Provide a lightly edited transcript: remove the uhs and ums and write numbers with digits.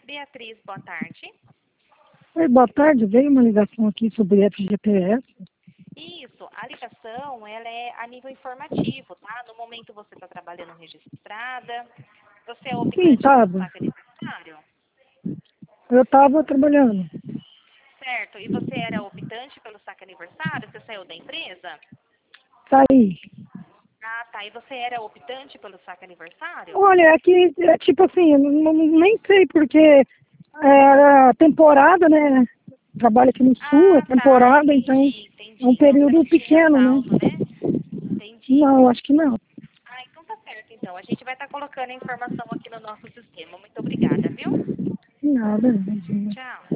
Beatriz, boa tarde. Oi, boa tarde. Veio uma ligação aqui sobre FGTS. Isso, a ligação ela é a nível informativo, tá? No momento você está trabalhando registrada, você é Sim, optante pelo estava. saque aniversário, Eu estava trabalhando. certo? E você era optante pelo saque aniversário? Você saiu da empresa? Saí. Ah, tá. E você era optante pelo saque aniversário? Olha, é que, é tipo assim, eu nem sei porque era temporada, né? Trabalho aqui no Sul, é Ah, tá. temporada, então é Entendi. um Então você período não tinha pequeno, né? saldo, né? Entendi. Não, acho que não. Ah, então tá certo. Então, a gente vai estar colocando a informação aqui no nosso sistema. Muito obrigada, viu? Nada, imagina. Tchau.